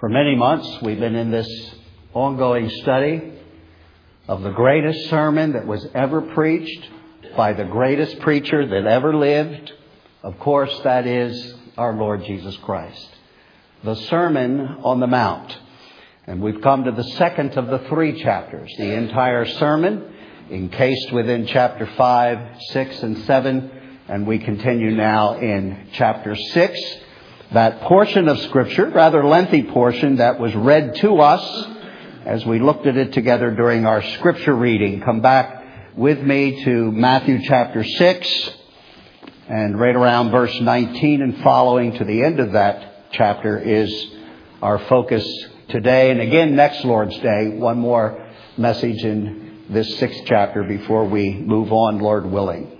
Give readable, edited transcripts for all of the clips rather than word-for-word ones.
For many months, we've been in this ongoing study of the greatest sermon that was ever preached by the greatest preacher that ever lived. Of course, that is our Lord Jesus Christ. The Sermon on the Mount. And we've come to the second of the three chapters. The entire sermon encased within chapter 5, 6, and 7. And we continue now in chapter 6. That portion of Scripture, rather lengthy portion, that was read to us as we looked at it together during our Scripture reading. Come back with me to Matthew chapter 6 and right around verse 19 and following to the end of that chapter is our focus today. And again, next Lord's Day, one more message in this 6th chapter before we move on, Lord willing.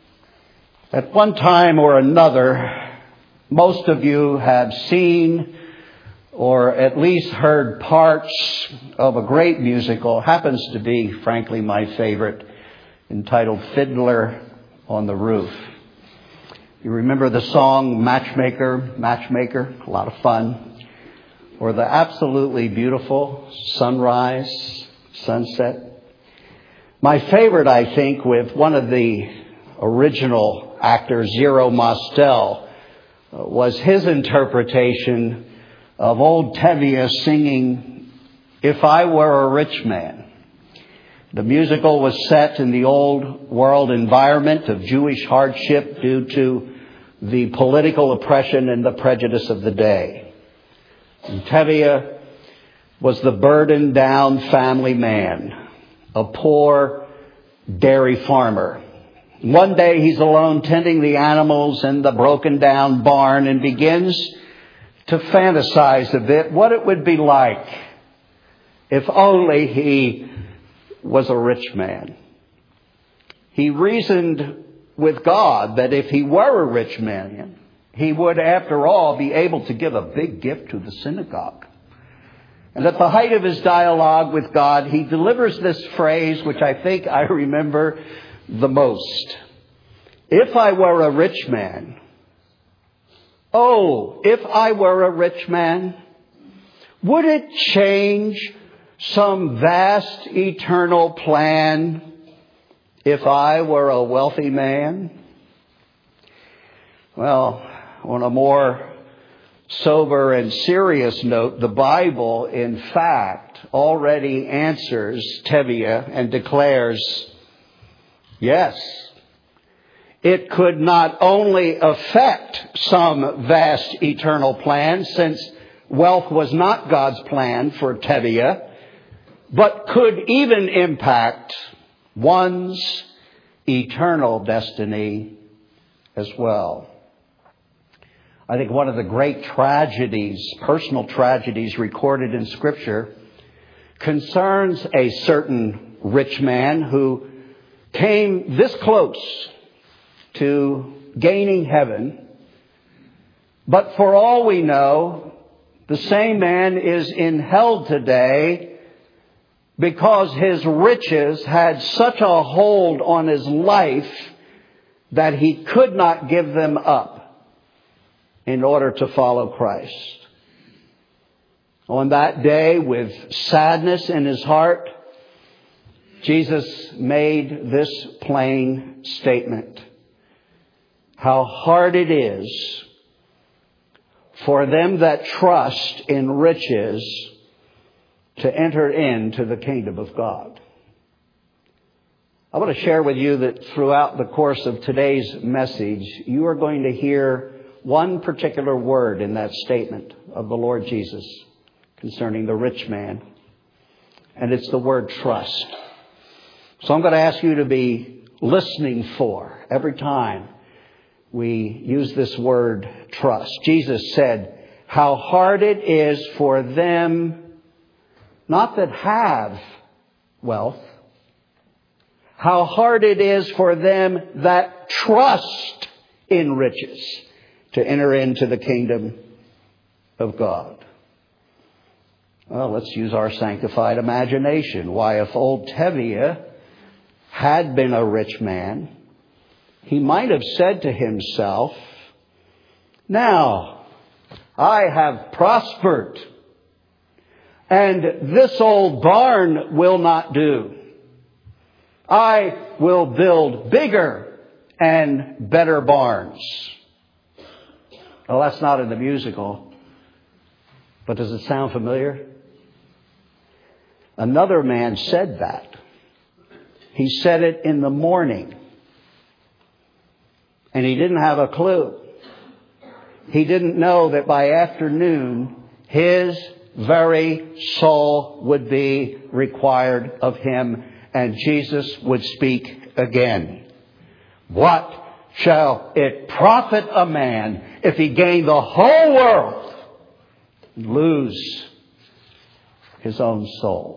At one time or another, most of you have seen or at least heard parts of a great musical. Happens to be, frankly, my favorite, entitled Fiddler on the Roof. You remember the song Matchmaker, Matchmaker? A lot of fun. Or the absolutely beautiful Sunrise, Sunset. My favorite, I think, with one of the original actors, Zero Mostel, was his interpretation of old Tevye singing, If I Were a Rich Man. The musical was set in the old world environment of Jewish hardship due to the political oppression and the prejudice of the day. And Tevye was the burdened down family man, a poor dairy farmer. One day he's alone tending the animals in the broken down barn and begins to fantasize a bit what it would be like if only he was a rich man. He reasoned with God that if he were a rich man, he would, after all, be able to give a big gift to the synagogue. And at the height of his dialogue with God, he delivers this phrase, which I think I remember the most. If I were a rich man, oh, if I were a rich man, would it change some vast eternal plan if I were a wealthy man? Well, on a more sober and serious note, the Bible, in fact, already answers Tevye and declares, yes, it could not only affect some vast eternal plan, since wealth was not God's plan for Tevye, but could even impact one's eternal destiny as well. I think one of the great tragedies, personal tragedies recorded in Scripture, concerns a certain rich man who came this close to gaining heaven. But for all we know, the same man is in hell today because his riches had such a hold on his life that he could not give them up in order to follow Christ. On that day, with sadness in his heart, Jesus made this plain statement. How hard it is for them that trust in riches to enter into the kingdom of God. I want to share with you that throughout the course of today's message, you are going to hear one particular word in that statement of the Lord Jesus concerning the rich man. And it's the word trust. So I'm going to ask you to be listening for every time we use this word trust. Jesus said, how hard it is for them, not that have wealth, how hard it is for them that trust in riches to enter into the kingdom of God. Well, let's use our sanctified imagination. Why, if old Tevye had been a rich man, he might have said to himself, now, I have prospered And this old barn will not do. I will build bigger and better barns. Well, that's not in the musical. But does it sound familiar? Another man said that. He said it in the morning. And he didn't have a clue. He didn't know that by afternoon, his very soul would be required of him, and Jesus would speak again. What shall it profit a man if he gain the whole world and lose his own soul?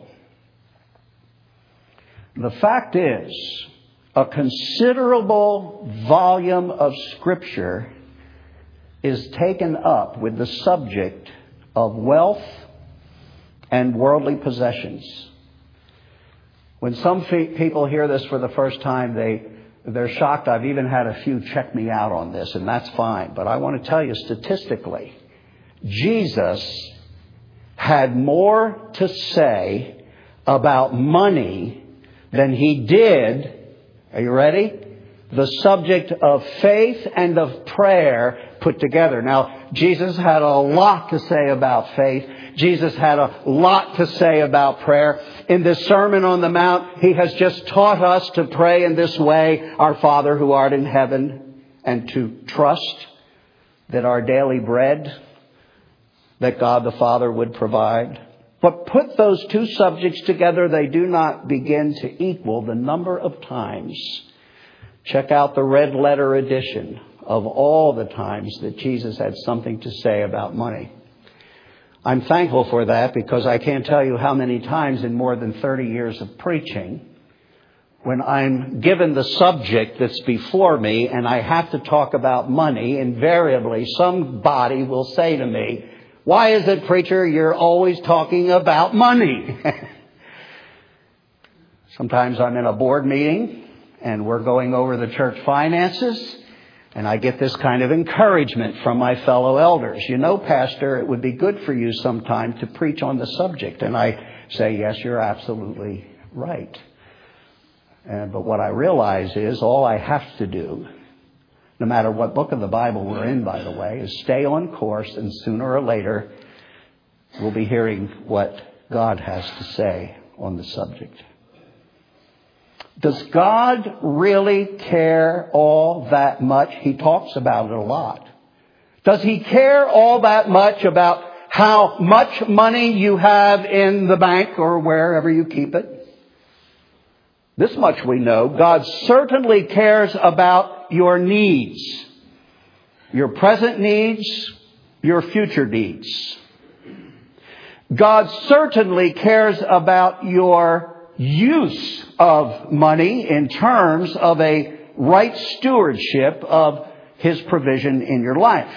The fact is, a considerable volume of Scripture is taken up with the subject of wealth and worldly possessions. When some people hear this for the first time, they're shocked. I've even had a few check me out on this, and that's fine. But I want to tell you statistically, Jesus had more to say about money than he did, are you ready? The subject of faith and of prayer put together. Now, Jesus had a lot to say about faith. Jesus had a lot to say about prayer. In this Sermon on the Mount, he has just taught us to pray in this way, Our Father who art in heaven, and to trust that our daily bread, that God the Father would provide. But put those two subjects together, they do not begin to equal the number of times. Check out the red letter edition of all the times that Jesus had something to say about money. I'm thankful for that because I can't tell you how many times in more than 30 years of preaching, when I'm given the subject that's before me and I have to talk about money, invariably somebody will say to me, "Why is it, preacher, you're always talking about money?" Sometimes I'm in a board meeting and we're going over the church finances, and I get this kind of encouragement from my fellow elders. "You know, Pastor, it would be good for you sometime to preach on the subject." And I say, "Yes, you're absolutely right." But what I realize is all I have to do, no matter what book of the Bible we're in, by the way, is stay on course, and sooner or later we'll be hearing what God has to say on the subject. Does God really care all that much? He talks about it a lot. Does he care all that much about how much money you have in the bank or wherever you keep it? This much we know. God certainly cares about your needs. Your present needs, your future needs. God certainly cares about your use of money in terms of a right stewardship of his provision in your life.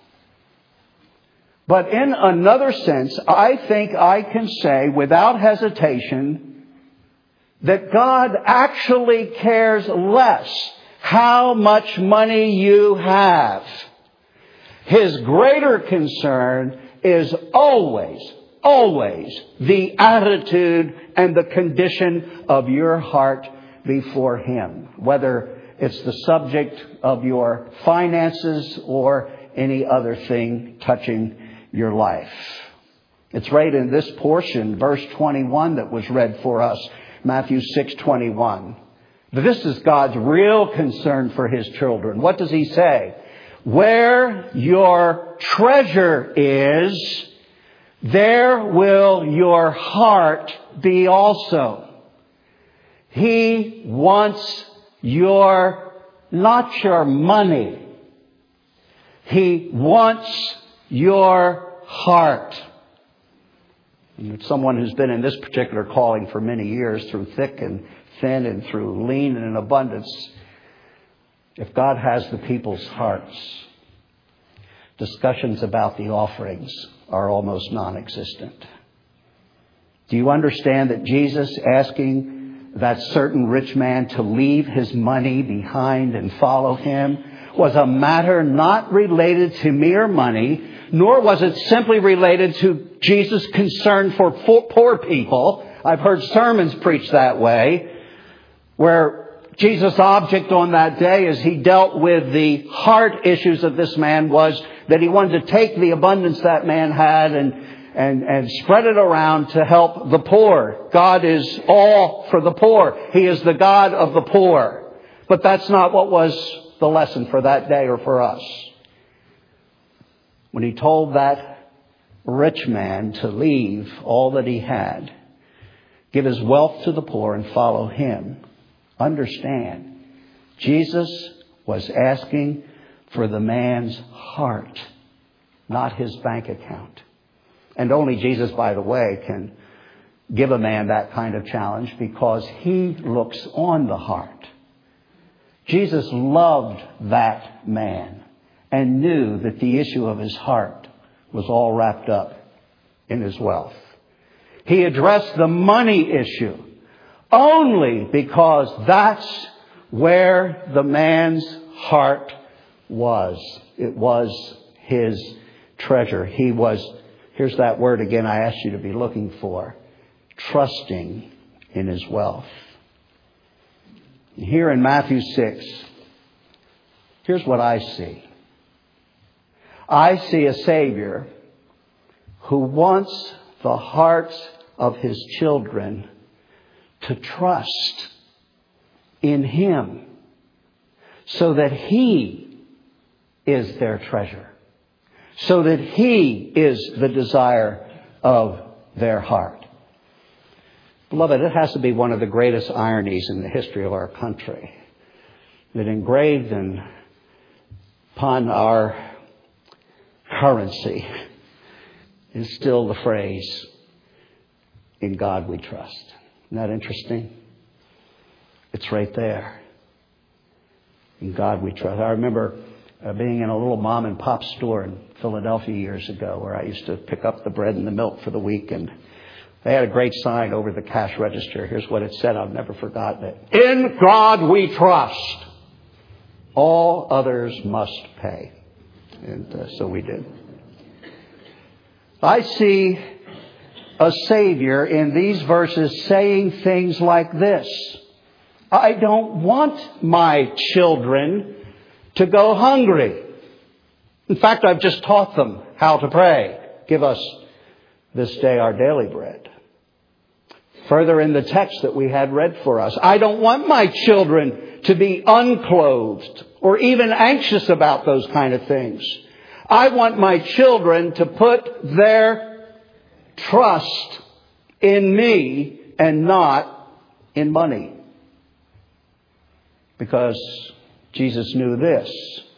But in another sense, I think I can say without hesitation that God actually cares less how much money you have. His greater concern is always the attitude and the condition of your heart before him, whether it's the subject of your finances or any other thing touching your life. It's right in this portion, verse 21 that was read for us, Matthew 6:21. This is God's real concern for his children. What does he say? Where your treasure is, there will your heart be also. He wants not your money. He wants your heart. And someone who's been in this particular calling for many years, through thick and thin and through lean and in abundance, if God has the people's hearts, discussions about the offerings are almost non-existent. Do you understand that Jesus asking that certain rich man to leave his money behind and follow him was a matter not related to mere money, nor was it simply related to Jesus' concern for poor people. I've heard sermons preached that way, where Jesus' object on that day as he dealt with the heart issues of this man was that he wanted to take the abundance that man had and spread it around to help the poor. God is all for the poor. He is the God of the poor. But that's not what was the lesson for that day or for us. When he told that rich man to leave all that he had, give his wealth to the poor and follow him, understand, Jesus was asking for the man's heart, not his bank account. And only Jesus, by the way, can give a man that kind of challenge because he looks on the heart. Jesus loved that man and knew that the issue of his heart was all wrapped up in his wealth. He addressed the money issue only because that's where the man's heart was. It was his treasure. He was, here's that word again I asked you to be looking for, trusting in his wealth. Here in Matthew 6, here's what I see. I see a Savior who wants the hearts of his children to trust in him so that he is their treasure, so that he is the desire of their heart. Beloved, it has to be one of the greatest ironies in the history of our country that engraved upon our currency is still the phrase, "In God we trust." Isn't that interesting? It's right there. In God we trust. I remember being in a little mom and pop store in Philadelphia years ago where I used to pick up the bread and the milk for the week, and they had a great sign over the cash register. Here's what it said. I've never forgotten it. "In God we trust. All others must pay." And so we did. I see a Savior in these verses saying things like this. I don't want my children to go hungry. In fact, I've just taught them how to pray. Give us this day our daily bread. Further in the text that we had read for us, I don't want my children to be unclothed or even anxious about those kind of things. I want my children to put their trust in me and not in money. Because Jesus knew this,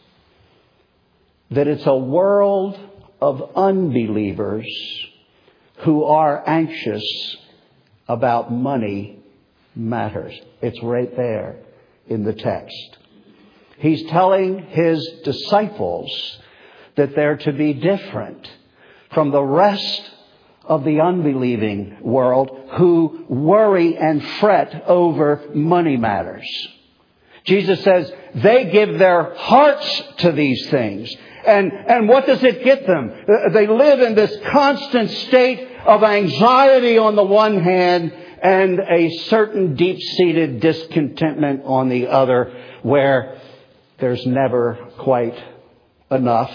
that it's a world of unbelievers who are anxious about money matters. It's right there in the text. He's telling his disciples that they're to be different from the rest of the unbelieving world who worry and fret over money matters. Jesus says they give their hearts to these things. And what does it get them? They live in this constant state of anxiety on the one hand and a certain deep-seated discontentment on the other, where there's never quite enough.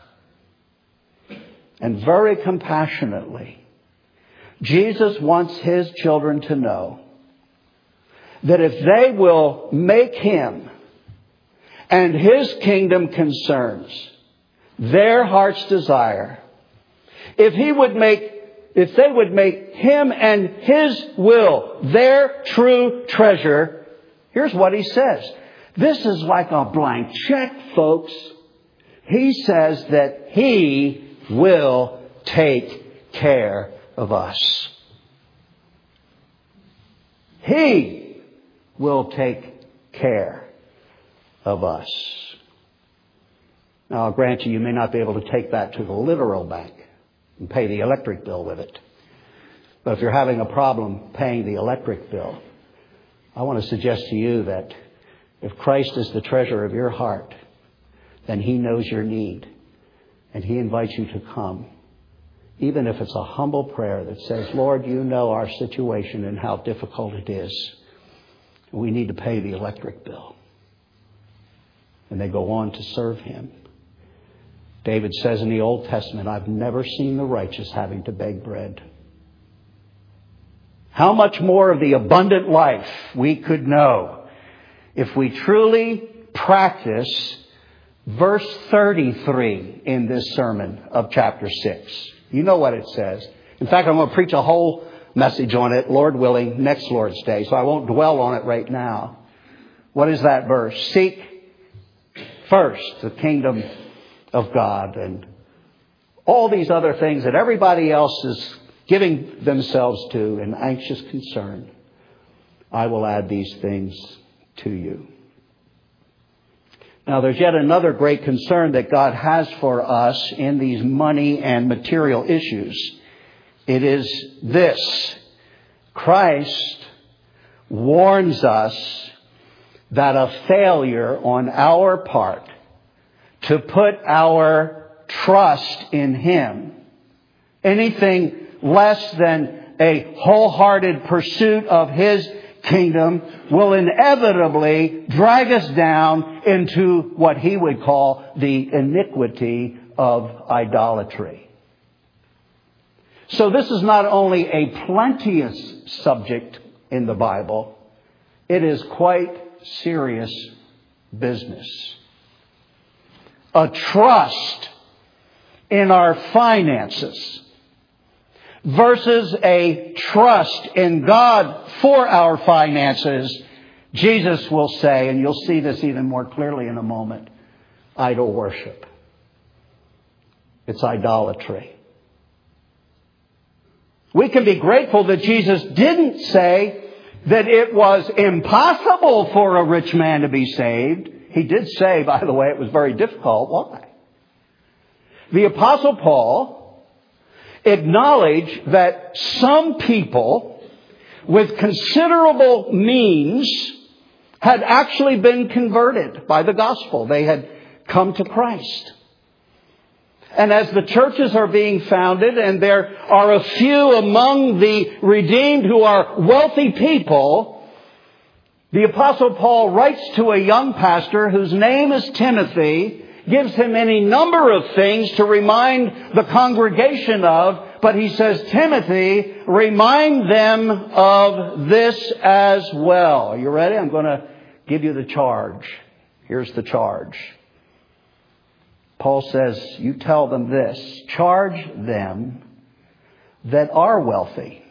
And very compassionately, Jesus wants his children to know that if they will make him and his kingdom concerns their heart's desire, if they would make him and his will their true treasure, here's what he says. This is like a blank check, folks. He says that he will take care of us. He will take care of us. Now, I'll grant you may not be able to take that to the literal bank and pay the electric bill with it. But if you're having a problem paying the electric bill, I want to suggest to you that if Christ is the treasure of your heart, then he knows your need And He invites you to come. Even if it's a humble prayer that says, Lord, you know our situation and how difficult it is. We need to pay the electric bill. And they go on to serve Him. David says in the Old Testament, I've never seen the righteous having to beg bread. How much more of the abundant life we could know if we truly practice verse 33 in this sermon of chapter 6. You know what it says. In fact, I'm going to preach a whole message on it, Lord willing, next Lord's Day, so I won't dwell on it right now. What is that verse? Seek first the kingdom of God, and all these other things that everybody else is giving themselves to in anxious concern. I will add these things to you. Now, there's yet another great concern that God has for us in these money and material issues. It is this. Christ warns us that a failure on our part to put our trust in Him, anything less than a wholehearted pursuit of His kingdom, will inevitably drag us down into what He would call the iniquity of idolatry. So this is not only a plenteous subject in the Bible, it is quite serious business. A trust in our finances versus a trust in God for our finances, Jesus will say, and you'll see this even more clearly in a moment, idol worship. It's idolatry. We can be grateful that Jesus didn't say that it was impossible for a rich man to be saved. He did say, by the way, it was very difficult. Why? The Apostle Paul acknowledged that some people with considerable means had actually been converted by the gospel. They had come to Christ. And as the churches are being founded, and there are a few among the redeemed who are wealthy people, the Apostle Paul writes to a young pastor whose name is Timothy, gives him any number of things to remind the congregation of, but he says, Timothy, remind them of this as well. Are you ready? I'm going to give you the charge. Here's the charge. Paul says, you tell them this, charge them that are wealthy.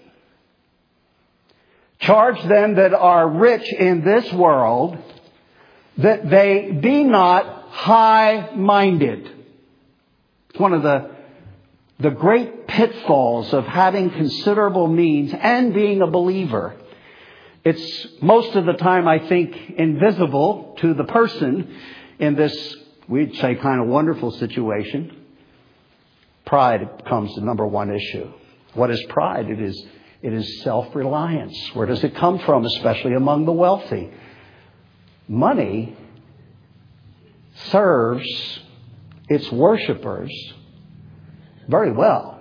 Charge them that are rich in this world, that they be not high-minded. It's one of the great pitfalls of having considerable means and being a believer. It's most of the time, I think, invisible to the person in this, we'd say, kind of wonderful situation. Pride becomes the number one issue. What is pride? It is self-reliance. Where does it come from, especially among the wealthy? Money serves its worshipers very well.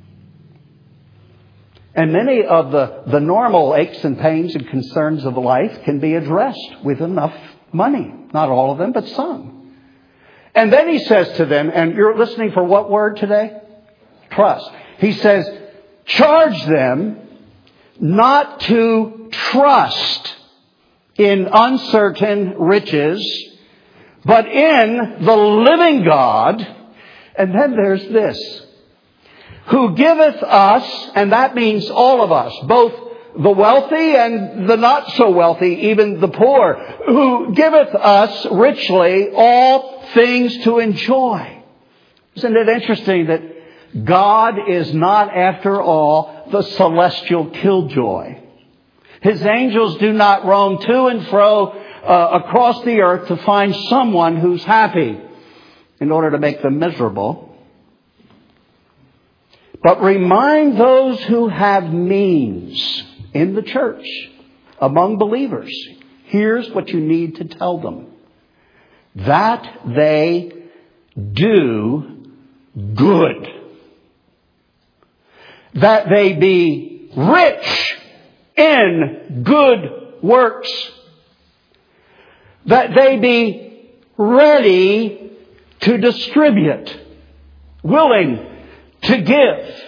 And many of the normal aches and pains and concerns of life can be addressed with enough money. Not all of them, but some. And then he says to them, and you're listening for what word today? Trust. He says, charge them not to trust in uncertain riches, but in the living God. And then there's this, who giveth us, and that means all of us, both the wealthy and the not so wealthy, even the poor, who giveth us richly all things to enjoy. Isn't it interesting that God is not, after all, the celestial killjoy? His angels do not roam to and fro across the earth to find someone who's happy in order to make them miserable. But remind those who have means in the church, among believers, here's what you need to tell them. That they do good. That they be rich in good works. That they be ready to distribute, willing to give,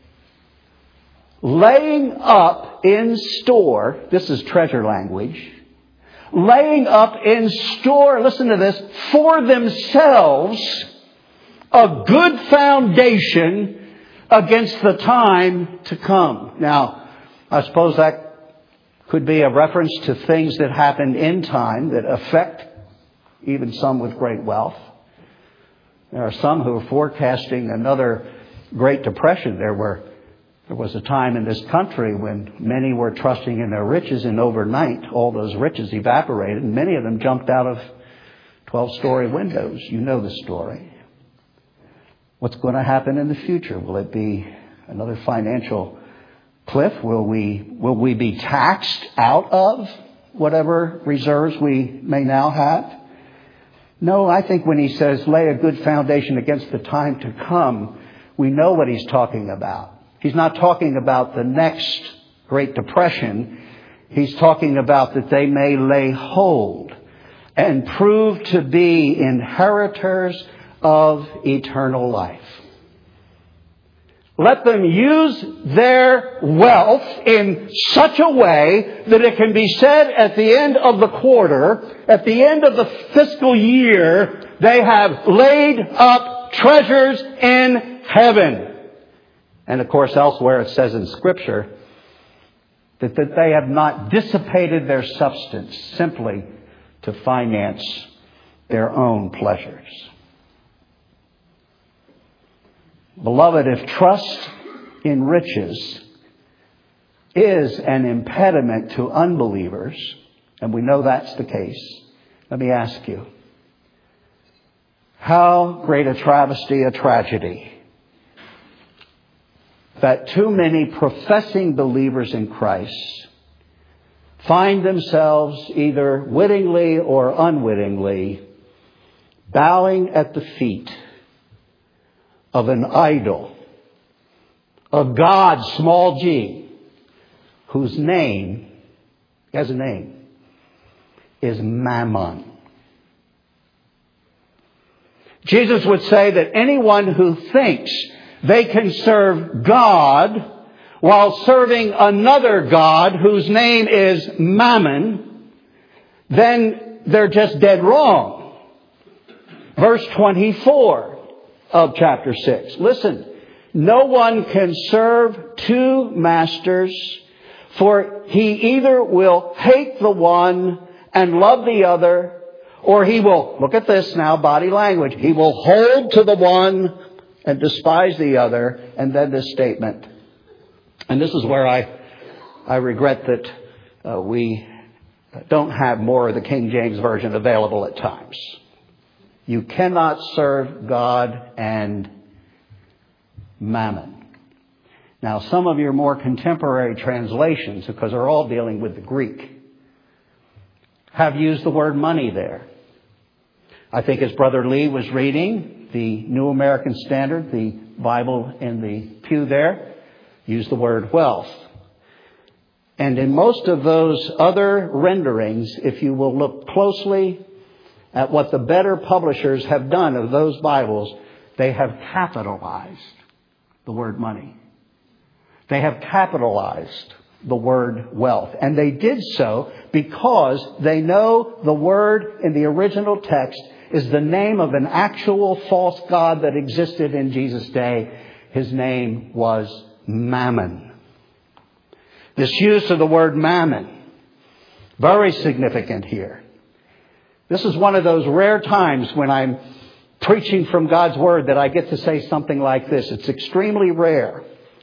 laying up in store, this is treasure language, laying up in store, listen to this, for themselves a good foundation against the time to come. Now, I suppose that could be a reference to things that happen in time that affect even some with great wealth. There are some who are forecasting another Great Depression. There was a time in this country when many were trusting in their riches, and overnight all those riches evaporated, and many of them jumped out of 12-story windows. You know the story. What's going to happen in the future? Will it be another financial cliff? Will we be taxed out of whatever reserves we may now have? No, I think when he says lay a good foundation against the time to come, we know what he's talking about. He's not talking about the next Great Depression. He's talking about that they may lay hold and prove to be inheritors of eternal life. Let them use their wealth in such a way that it can be said at the end of the quarter, at the end of the fiscal year, they have laid up treasures in heaven. And of course, elsewhere it says in Scripture that they have not dissipated their substance simply to finance their own pleasures. Beloved, if trust in riches is an impediment to unbelievers, and we know that's the case, let me ask you, how great a travesty, a tragedy, that too many professing believers in Christ find themselves either wittingly or unwittingly bowing at the feet of an idol, a God, small g, whose name, he has a name, is Mammon. Jesus would say that anyone who thinks they can serve God while serving another God whose name is Mammon, then they're just dead wrong. Verse 24 of chapter 6. Listen, no one can serve two masters, for he either will hate the one and love the other, or he will, look at this now, body language, he will hold to the one and despise the other. And then this statement, and this is where I regret that we don't have more of the King James Version available at times. You cannot serve God and Mammon. Now, some of your more contemporary translations, because they're all dealing with the Greek, have used the word money there. I think as Brother Lee was reading the New American Standard, the Bible in the pew there, used the word wealth. And in most of those other renderings, if you will look closely at what the better publishers have done of those Bibles, they have capitalized the word money. They have capitalized the word wealth. And they did so because they know the word in the original text is the name of an actual false god that existed in Jesus' day. His name was Mammon. This use of the word Mammon, very significant here. This is one of those rare times when I'm preaching from God's Word that I get to say something like this. It's extremely rare.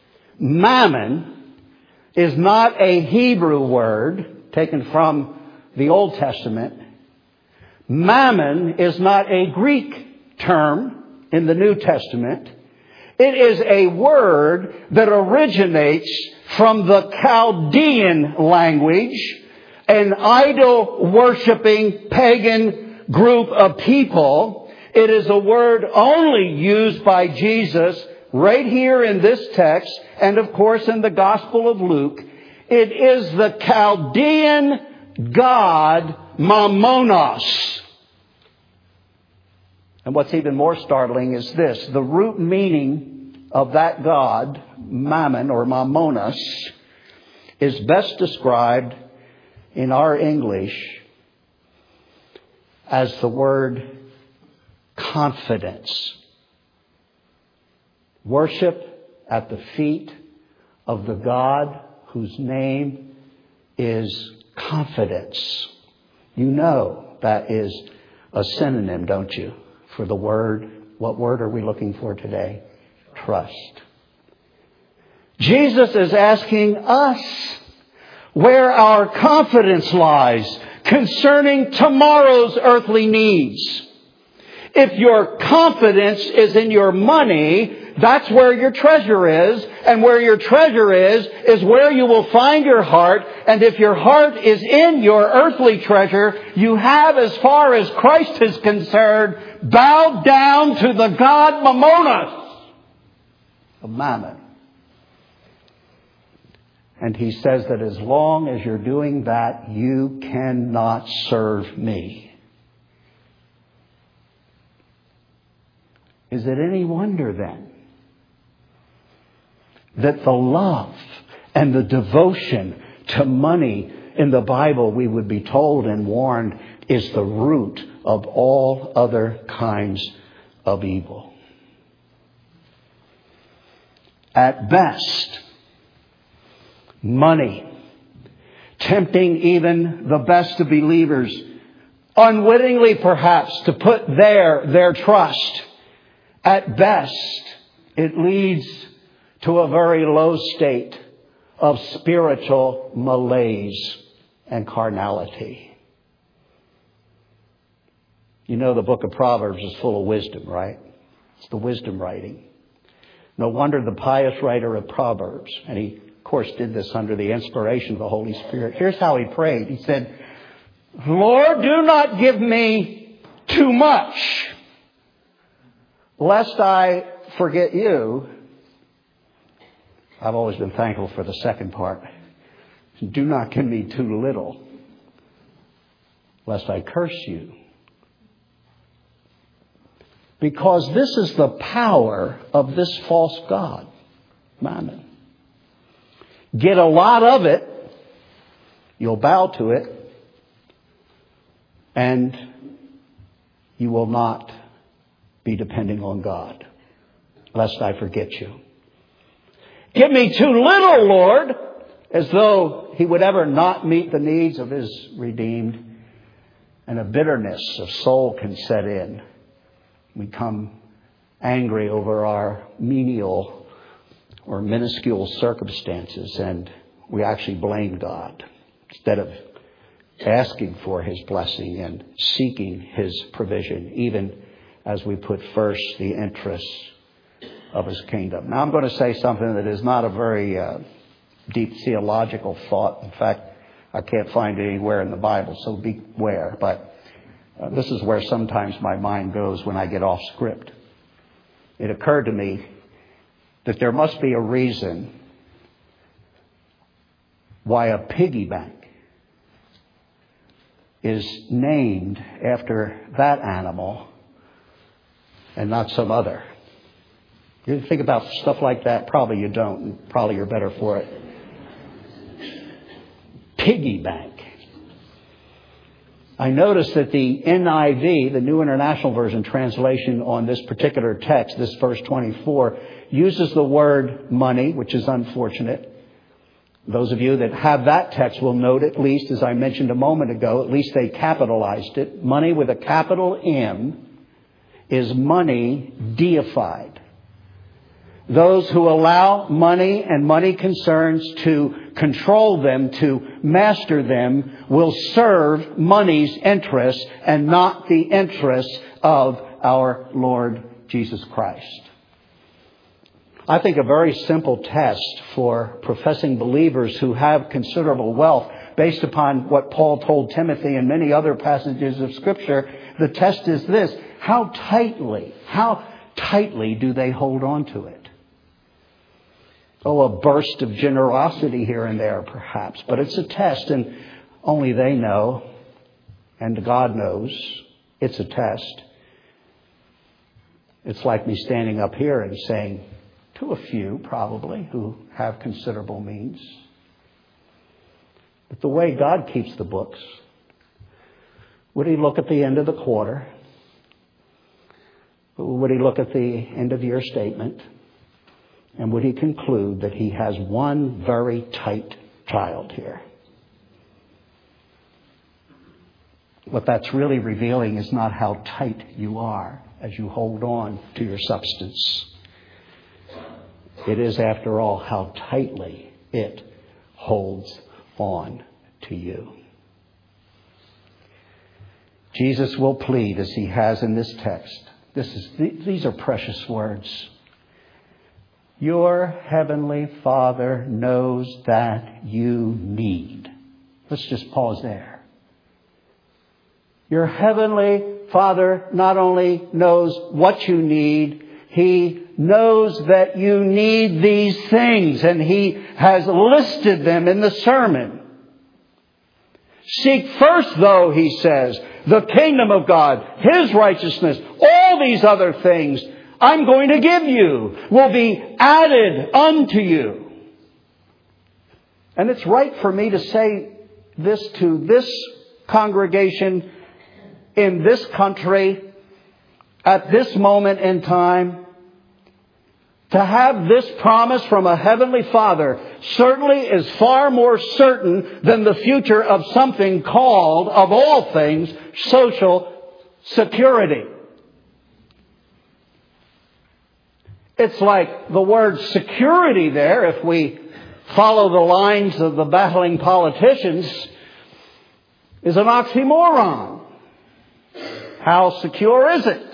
Mammon is not a Hebrew word taken from the Old Testament. Mammon is not a Greek term in the New Testament. It is a word that originates from the Chaldean language, an idol-worshipping pagan group of people It is a word only used by Jesus right here in this text, and of course in the Gospel of Luke. It is the Chaldean god Mammonos. And what's even more startling is this. The root meaning of that god, Mammon or Mammonos, is best described in our English as the word confidence. Worship at the feet of the God whose name is confidence. You know that is a synonym, don't you, for the word. What word are we looking for today? Trust. Jesus is asking us where our confidence lies concerning tomorrow's earthly needs. If your confidence is in your money, that's where your treasure is. And where your treasure is where you will find your heart. And if your heart is in your earthly treasure, you have, as far as Christ is concerned, bowed down to the god Mammonos of Mammon. And he says that as long as you're doing that, you cannot serve me. Is it any wonder then that the love and the devotion to money in the Bible, we would be told and warned, is the root of all other kinds of evil? At best, money, tempting even the best of believers, unwittingly perhaps, to put their trust. At best, it leads to a very low state of spiritual malaise and carnality. You know the book of Proverbs is full of wisdom, right? It's the wisdom writing. No wonder the pious writer of Proverbs, and he, of course, did this under the inspiration of the Holy Spirit. Here's how he prayed. He said, Lord, do not give me too much, lest I forget you. I've always been thankful for the second part. Do not give me too little, lest I curse you. Because this is the power of this false god, Mammon. Get a lot of it, you'll bow to it, and you will not be depending on God, lest I forget you. Give me too little, Lord, as though he would ever not meet the needs of his redeemed. And a bitterness of soul can set in. We become angry over our menial or minuscule circumstances, and we actually blame God instead of asking for his blessing and seeking his provision, even as we put first the interests of his kingdom. Now I'm going to say something that is not a very deep theological thought. In fact, I can't find it anywhere in the Bible, so beware. But this is where sometimes my mind goes when I get off script. It occurred to me that there must be a reason why a piggy bank is named after that animal and not some other. You think about stuff like that? Probably you don't. And probably you're better for it. Piggy bank. I noticed that the NIV, the New International Version translation on this particular text, this verse 24, uses the word money, which is unfortunate. Those of you that have that text will note, at least, as I mentioned a moment ago, at least they capitalized it. Money with a capital M is money deified. Those who allow money and money concerns to control them, to master them, will serve money's interests and not the interests of our Lord Jesus Christ. I think a very simple test for professing believers who have considerable wealth based upon what Paul told Timothy and many other passages of Scripture, the test is this: how tightly do they hold on to it? Oh, a burst of generosity here and there, perhaps. But it's a test, and only they know, and God knows it's a test. It's like me standing up here and saying to a few, probably, who have considerable means, but the way God keeps the books, would He look at the end of the quarter? Would He look at the end of your statement? And would He conclude that He has one very tight child here? What that's really revealing is not how tight you are as you hold on to your substance. It is, after all, how tightly it holds on to you. Jesus will plead, as He has in this text. These are precious words. Your Heavenly Father knows that you need. Let's just pause there. Your Heavenly Father not only knows what you need, He knows that you need these things, and He has listed them in the sermon. Seek first, though, He says, the kingdom of God, His righteousness, all these other things I'm going to give you will be added unto you. And it's right for me to say this to this congregation in this country at this moment in time. To have this promise from a Heavenly Father certainly is far more certain than the future of something called, of all things, social security. It's like the word security there, if we follow the lines of the battling politicians, is an oxymoron. How secure is it?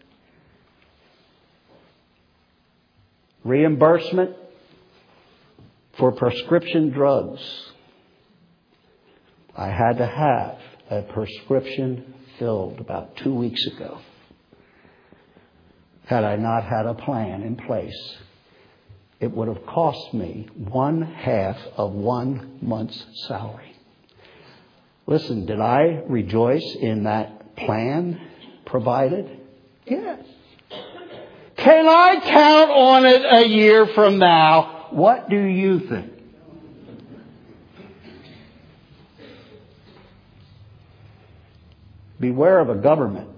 Reimbursement for prescription drugs. I had to have a prescription filled about 2 weeks ago. Had I not had a plan in place, it would have cost me 1/2 of 1 month's salary. Listen, did I rejoice in that plan provided? Yes. Can I count on it a year from now? What do you think? Beware of a government.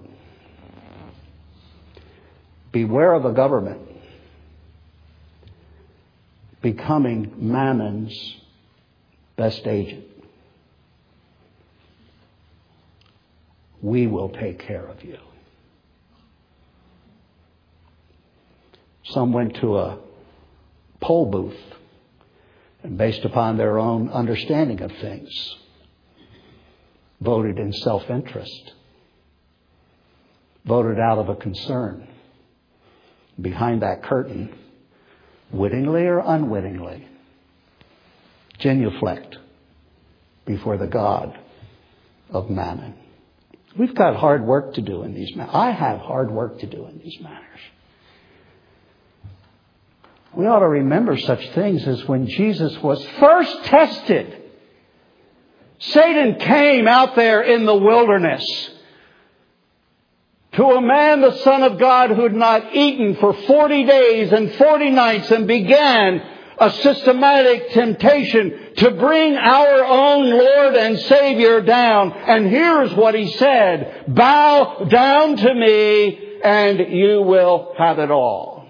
Beware of a government becoming Mammon's best agent. We will take care of you. Some went to a poll booth and, based upon their own understanding of things, voted in self-interest, voted out of a concern. Behind that curtain, wittingly or unwittingly, genuflect before the God of Mammon. We've got hard work to do in these matters. I have hard work to do in these matters. We ought to remember such things as when Jesus was first tested. Satan came out there in the wilderness to a man, the Son of God, who had not eaten for 40 days and 40 nights, and began a systematic temptation to bring our own Lord and Savior down. And here's what He said: bow down to me and you will have it all.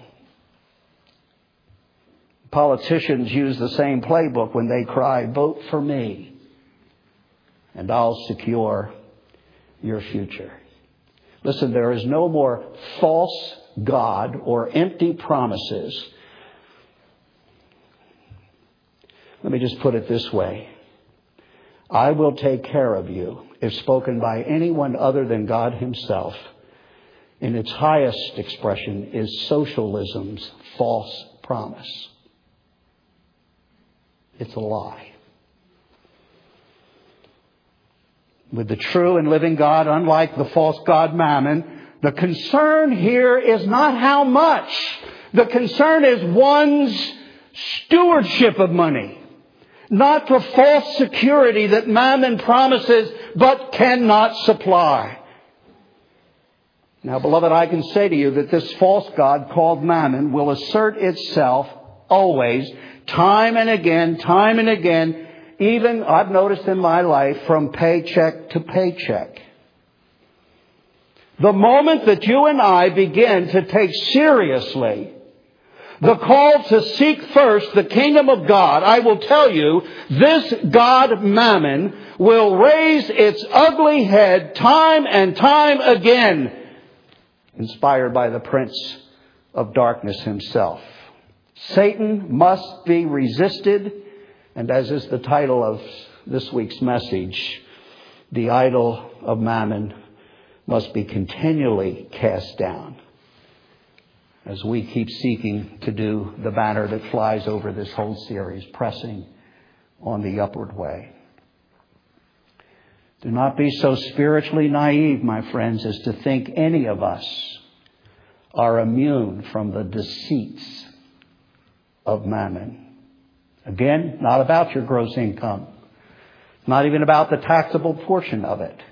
Politicians use the same playbook when they cry, vote for me and I'll secure your future. Listen, there is no more false God or empty promises. Let me just put it this way. I will take care of you, if spoken by anyone other than God Himself, in its highest expression, is socialism's false promise. It's a lie. with the true and living God, unlike the false god Mammon. The concern here is not how much. The concern is one's stewardship of money. Not the false security that Mammon promises but cannot supply. Now, beloved, I can say to you that this false god called Mammon will assert itself always, time and again, even, I've noticed in my life, from paycheck to paycheck. The moment that you and I begin to take seriously the call to seek first the kingdom of God, I will tell you, this god Mammon will raise its ugly head time and time again, inspired by the prince of darkness himself. Satan must be resisted, and as is the title of this week's message, the idol of Mammon must be continually cast down as we keep seeking to do the banner that flies over this whole series, pressing on the upward way. Do not be so spiritually naive, my friends, as to think any of us are immune from the deceits of Mammon. Again, not about your gross income, not even about the taxable portion of it.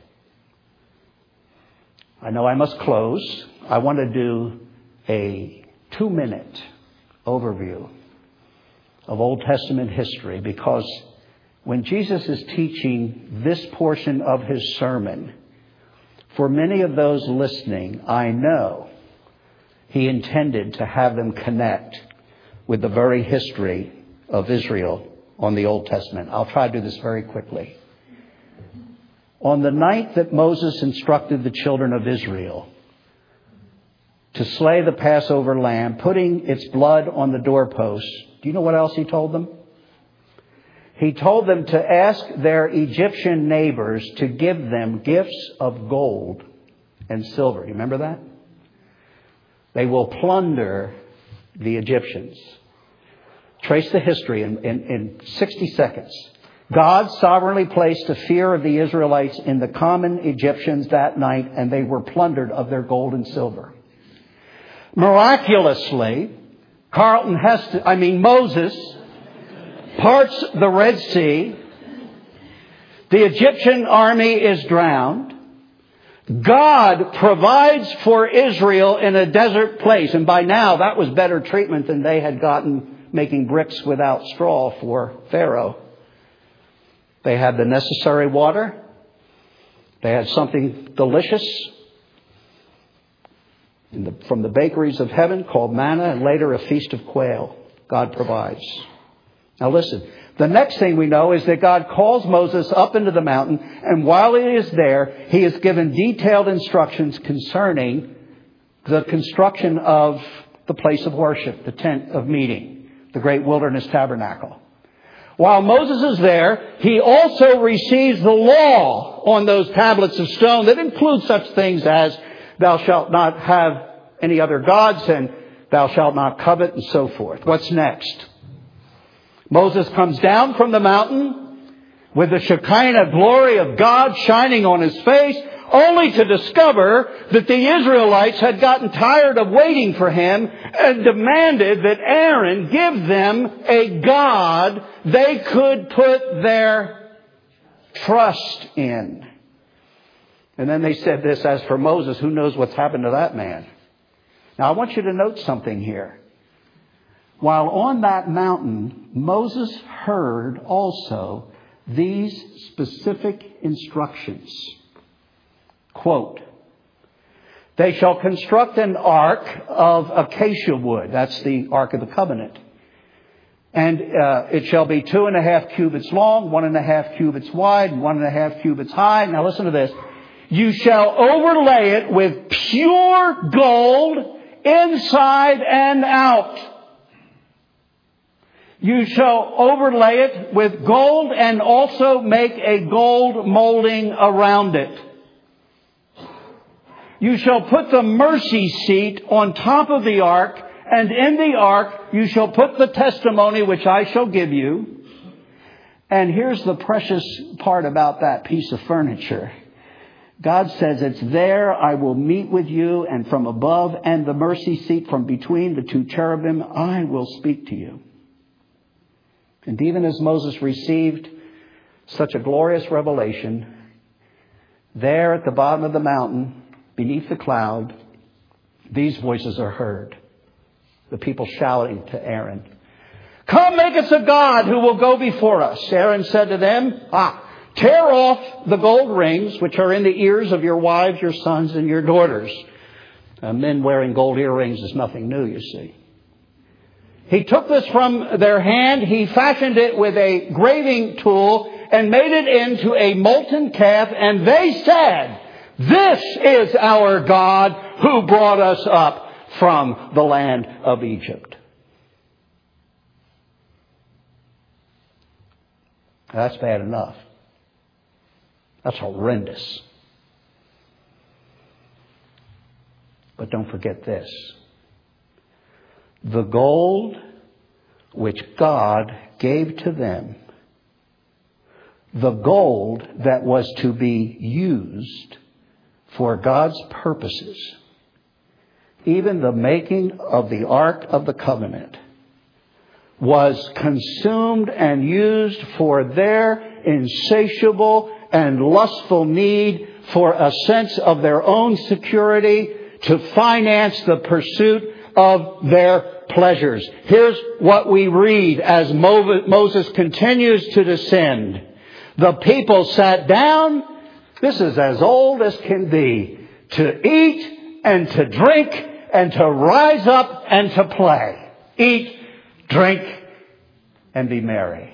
I know I must close. I want to do a 2-minute overview of Old Testament history, because when Jesus is teaching this portion of his sermon, for many of those listening, I know he intended to have them connect with the very history of Israel on the Old Testament. I'll try to do this very quickly. On the night that Moses instructed the children of Israel to slay the Passover lamb, putting its blood on the doorpost, do you know what else he told them? He told them to ask their Egyptian neighbors to give them gifts of gold and silver. You remember that? They will plunder the Egyptians. Trace the history in 60 seconds. God sovereignly placed a fear of the Israelites in the common Egyptians that night, and they were plundered of their gold and silver. Miraculously, Moses parts the Red Sea. The Egyptian army is drowned. God provides for Israel in a desert place. And by now, that was better treatment than they had gotten making bricks without straw for Pharaoh. They had the necessary water. They had something delicious from the bakeries of heaven called manna, and later a feast of quail. God provides. Now listen, the next thing we know is that God calls Moses up into the mountain, and while he is there, he is given detailed instructions concerning the construction of the place of worship, the tent of meeting, the great wilderness tabernacle. While Moses is there, he also receives the law on those tablets of stone that include such things as thou shalt not have any other gods, and thou shalt not covet, and so forth. What's next? Moses comes down from the mountain with the Shekinah glory of God shining on his face, only to discover that the Israelites had gotten tired of waiting for him and demanded that Aaron give them a God they could put their trust in. And then they said this, as for Moses, who knows what's happened to that man? Now, I want you to note something here. While on that mountain, Moses heard also these specific instructions. Quote, they shall construct an ark of acacia wood. That's the Ark of the Covenant. And it shall be 2.5 cubits long, 1.5 cubits wide, and 1.5 cubits high. Now listen to this. You shall overlay it with pure gold inside and out. You shall overlay it with gold and also make a gold molding around it. You shall put the mercy seat on top of the ark, and in the ark you shall put the testimony which I shall give you. And here's the precious part about that piece of furniture. God says, it's there I will meet with you, and from above and the mercy seat from between the two cherubim, I will speak to you. And even as Moses received such a glorious revelation, there at the bottom of the mountain, beneath the cloud, these voices are heard. The people shouting to Aaron, "Come, make us a god who will go before us." Aaron said to them, "Tear off the gold rings which are in the ears of your wives, your sons, and your daughters." Men wearing gold earrings is nothing new, you see. He took this from their hand. He fashioned it with a graving tool and made it into a molten calf. And they said, "This is our God who brought us up from the land of Egypt." That's bad enough. That's horrendous. But don't forget this. The gold which God gave to them, the gold that was to be used for God's purposes, even the making of the Ark of the Covenant, was consumed and used for their insatiable and lustful need for a sense of their own security to finance the pursuit of their pleasures. Here's what we read as Moses continues to descend. The people sat down, this is as old as can be, to eat and to drink and to rise up and to play. Eat, drink, and be merry.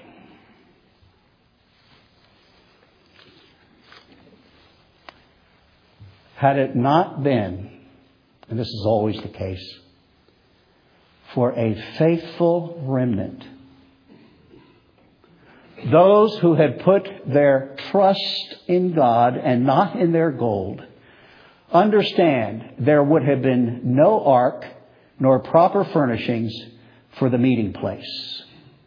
Had it not been, and this is always the case, for a faithful remnant, those who had put their trust in God and not in their gold, understand there would have been no ark nor proper furnishings for the meeting place.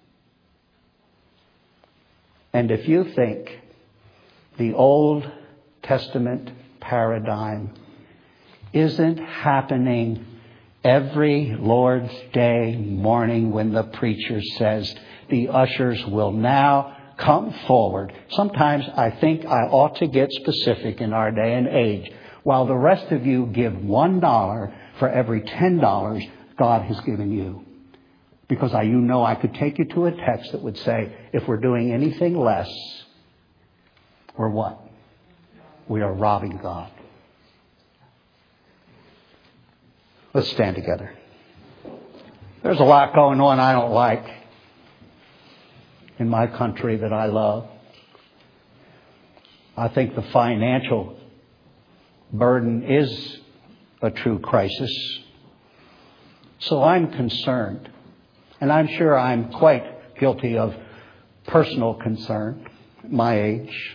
And if you think the Old Testament paradigm isn't happening every Lord's Day morning when the preacher says the ushers will now come forward. Sometimes I think I ought to get specific in our day and age. While the rest of you give $1 for every $10 God has given you. Because I could take you to a text that would say, if we're doing anything less, we're what? We are robbing God. Let's stand together. There's a lot going on I don't like in my country that I love. I think the financial burden is a true crisis. So I'm concerned. And I'm sure I'm quite guilty of personal concern at my age.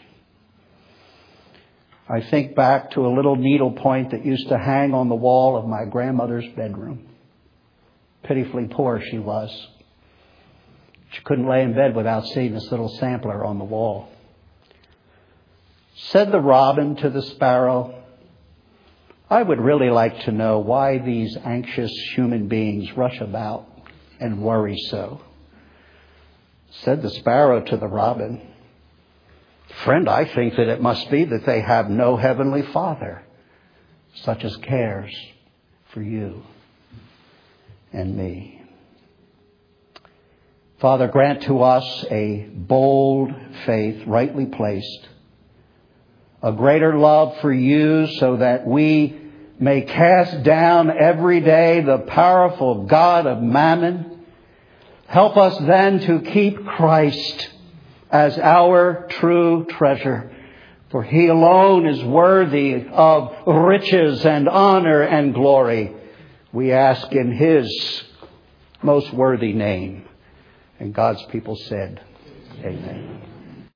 I think back to a little needlepoint that used to hang on the wall of my grandmother's bedroom. Pitifully poor she was. She couldn't lay in bed without seeing this little sampler on the wall. Said the robin to the sparrow, "I would really like to know why these anxious human beings rush about and worry so." Said the sparrow to the robin, "Friend, I think that it must be that they have no heavenly Father, such as cares for you and me." Father, grant to us a bold faith, rightly placed, a greater love for you so that we may cast down every day the powerful god of mammon. Help us then to keep Christ as our true treasure, for He alone is worthy of riches and honor and glory. We ask in His most worthy name. And God's people said, Amen.